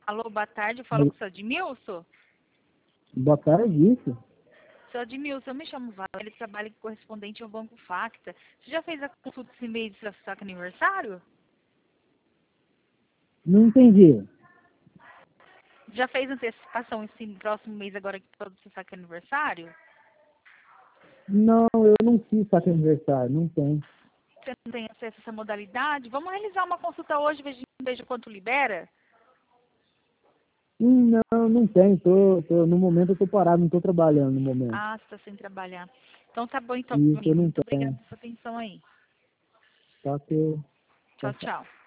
Alô, boa tarde. Eu falo com o seu Edmilson. Boa tarde, isso? Seu Edmilson, eu me chamo Val, ele trabalha com correspondente ao Banco Facta. Você já fez a consulta esse mês do seu saque aniversário? Não entendi. Já fez antecipação esse próximo mês agora que todo o seu saque aniversário? Não, eu não fiz saque aniversário, não tem. Você não tem acesso a essa modalidade? Vamos realizar uma consulta hoje, veja quanto libera? Não, não tem. No momento eu tô parado, não tô trabalhando no momento. Ah, você está sem trabalhar. Então tá bom, então, Isso eu amigo. não Muito obrigada tenho. pela sua atenção aí. Tá que eu... Tchau, tchau.